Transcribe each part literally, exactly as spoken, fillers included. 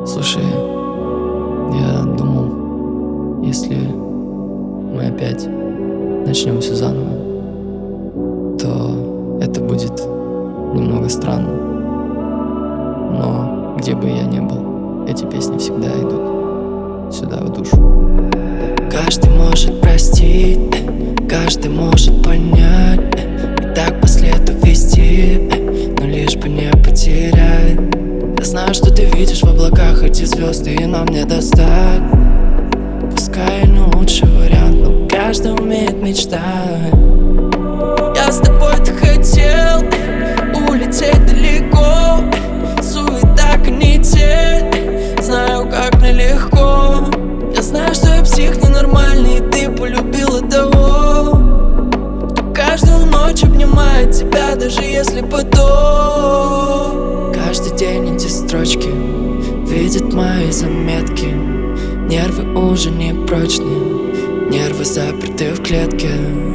Слушай, я думал, если мы опять начнем все заново, то это будет немного странно. Но где бы я ни был, эти песни всегда идут сюда, в душу. Каждый может простить, каждый может понять, и так по следу вести, но лишь бы не потерять. Я знаю, что ты видишь в облаках эти звезды, и нам не достать. Пускай не лучший вариант, но каждый умеет мечтать. Я с тобой так хотел улететь далеко, суета, канитель, знаю, как нелегко. Я знаю, что я псих ненормальный, и ты полюбила того, кто каждую ночь обнимает тебя, даже если потом. Каждый день эти строчки видят мои заметки. Нервы уже не прочные, нервы заперты в клетке.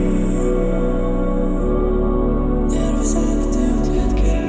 Нервы заперты в клетке.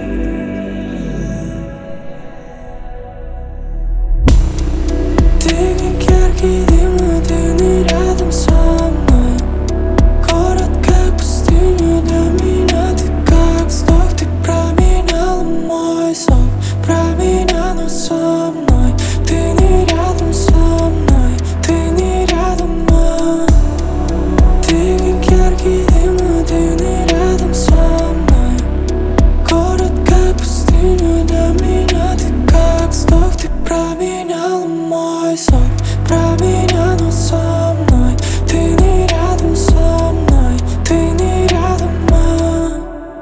Ты как яркий дым, но ты не рядом со мной. Город как пустыня для меня, ты как вздох. Ты променяла мой сон, променяла со мной. Ты не рядом со мной, ты не рядом, а. Ты как яркий дым, но ты не рядом со мной. Город как пустыня для меня, ты как вздох. Ты променяла мой сон, променяла со мной. Ты не рядом со мной, ты не рядом, а.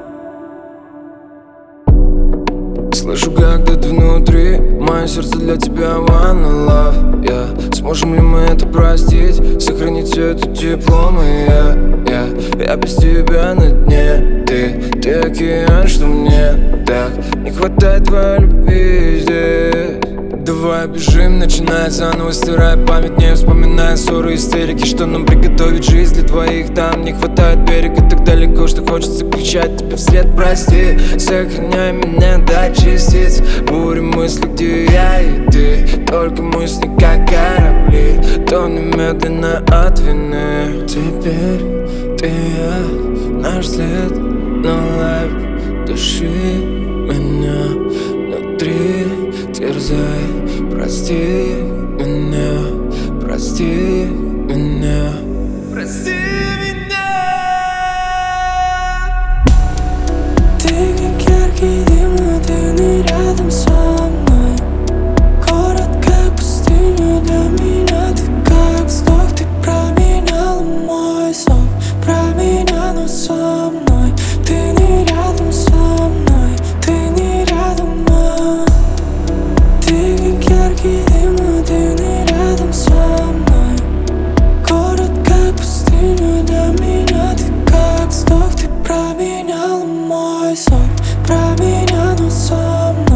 Слышу, как где-то внутри мое сердце для тебя one love, yeah. Сможем ли мы это простить, сохранить все это тепло, моя, yeah. Я без тебя на дне, ты, ты океан, что мне так не хватает твоей любви здесь. Давай бежим, начинай заново, стирая память, не вспоминая ссоры, истерики. Что нам приготовить жизнь для двоих, там не хватает берега так далеко, что хочется кричать тебе вслед прости. Сохраняй меня до частиц, бури мысли, где я и ты. Только мысли, как корабли, тонем медленно от вины. Теперь ты и я, наш след, но лайф души меня внутри терзай. Прости меня, прости меня, прости меня. Ты как яркий дым, но ты не рядом со мной. Город как пустыня для меня, ты как вздох. Ты променяла мой сон, променяла со мной. Ты не рядом со мной, ты не рядом, а. Ты как яркий дым, но ты не рядом со мной. Город как пустыня для меня, ты как вздох. Ты променяла мой сон, променяла со мной.